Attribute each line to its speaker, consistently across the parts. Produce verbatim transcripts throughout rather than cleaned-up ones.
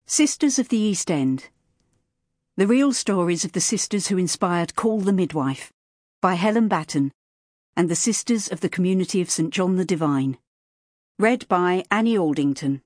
Speaker 1: Sisters of the East End. The real stories of the sisters who inspired Call the Midwife, by Helen Batten, and the Sisters of the Community of St John the Divine. Read by Annie Aldington.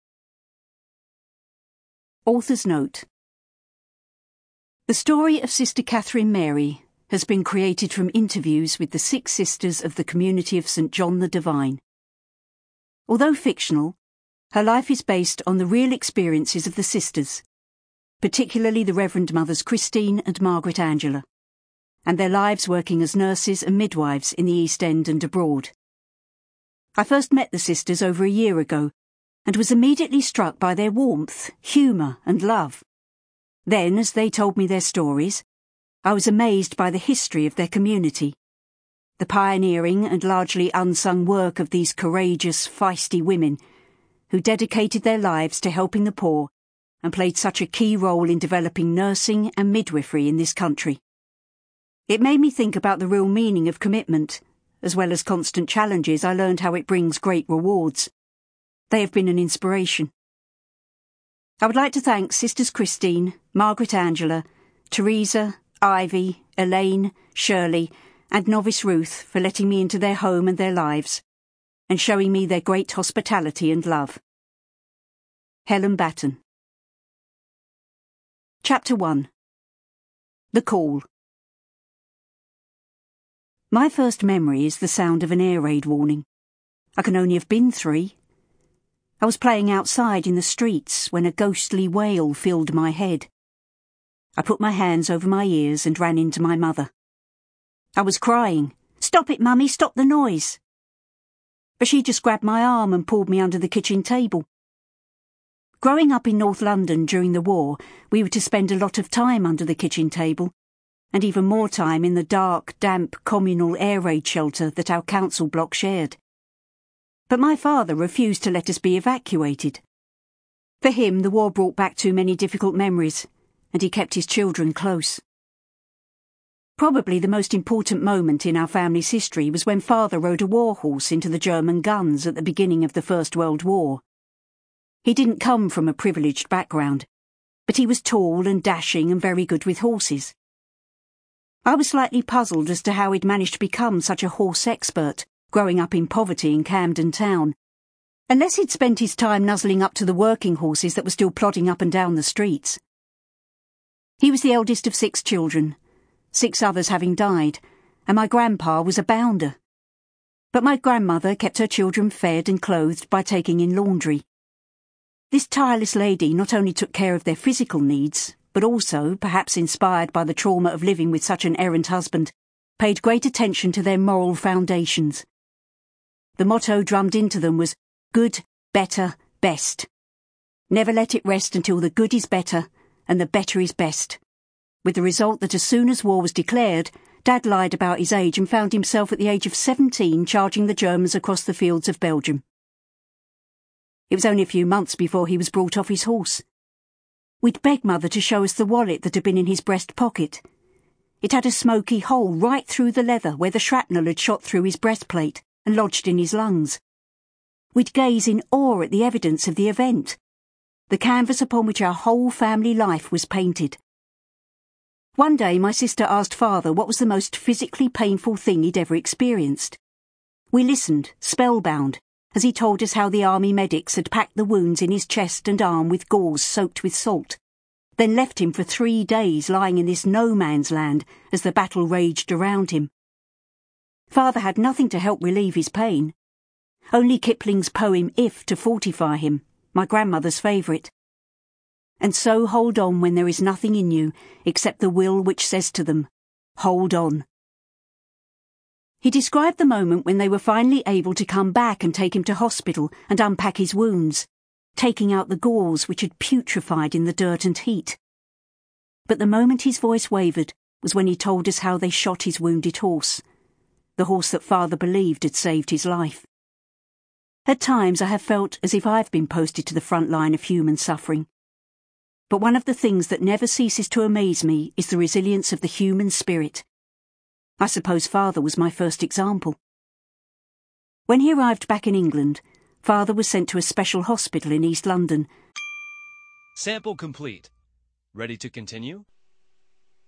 Speaker 1: Author's note. The story of Sister Catherine Mary has been created from interviews with the six sisters of the Community of St John the Divine. Although fictional, her life is based on the real experiences of the sisters, particularly the Reverend Mothers Christine and Margaret Angela, and their lives working as nurses and midwives in the East End and abroad. I first met the sisters over a year ago, and was immediately struck by their warmth, humour and love. Then, as they told me their stories, I was amazed by the history of their community, the pioneering and largely unsung work of these courageous, feisty women who dedicated their lives to helping the poor and played such a key role in developing nursing and midwifery in this country. It made me think about the real meaning of commitment. As well as constant challenges, I learned how it brings great rewards. They have been an inspiration. I would like to thank Sisters Christine, Margaret Angela, Teresa, Ivy, Elaine, Shirley, and Novice Ruth for letting me into their home and their lives, and showing me their great hospitality and love. Helen Batten. Chapter one. The Call. My first memory is the sound of an air raid warning. I can only have been three. I was playing outside in the streets when a ghostly wail filled my head. I put my hands over my ears and ran into my mother. I was crying, "Stop it, Mummy, stop the noise!" But she just grabbed my arm and pulled me under the kitchen table. Growing up in North London during the war, we were to spend a lot of time under the kitchen table, and even more time in the dark, damp, communal air raid shelter that our council block shared. But my father refused to let us be evacuated. For him, the war brought back too many difficult memories, and he kept his children close. Probably the most important moment in our family's history was when Father rode a war horse into the German guns at the beginning of the First World War. He didn't come from a privileged background, but he was tall and dashing and very good with horses. I was slightly puzzled as to how he'd managed to become such a horse expert, growing up in poverty in Camden Town, unless he'd spent his time nuzzling up to the working horses that were still plodding up and down the streets. He was the eldest of six children, six others having died, and my grandpa was a bounder. But my grandmother kept her children fed and clothed by taking in laundry. This tireless lady not only took care of their physical needs, but also, perhaps inspired by the trauma of living with such an errant husband, paid great attention to their moral foundations. The motto drummed into them was good, better, best. Never let it rest until the good is better and the better is best. With the result that as soon as war was declared, Dad lied about his age and found himself at the age of seventeen charging the Germans across the fields of Belgium. It was only a few months before he was brought off his horse. We'd begged Mother to show us the wallet that had been in his breast pocket. It had a smoky hole right through the leather where the shrapnel had shot through his breastplate and lodged in his lungs. We'd gaze in awe at the evidence of the event, the canvas upon which our whole family life was painted. One day my sister asked Father what was the most physically painful thing he'd ever experienced. We listened, spellbound, as he told us how the army medics had packed the wounds in his chest and arm with gauze soaked with salt, then left him for three days lying in this no-man's land as the battle raged around him. Father had nothing to help relieve his pain. Only Kipling's poem If to fortify him, my grandmother's favourite. And so hold on when there is nothing in you except the will which says to them, hold on. He described the moment when they were finally able to come back and take him to hospital and unpack his wounds, taking out the gauze which had putrefied in the dirt and heat. But the moment his voice wavered was when he told us how they shot his wounded horse, the horse that Father believed had saved his life. At times I have felt as if I've been posted to the front line of human suffering. But one of the things that never ceases to amaze me is the resilience of the human spirit. I suppose Father was my first example. When he arrived back in England, Father was sent to a special hospital in East London,
Speaker 2: Sample complete. Ready to continue?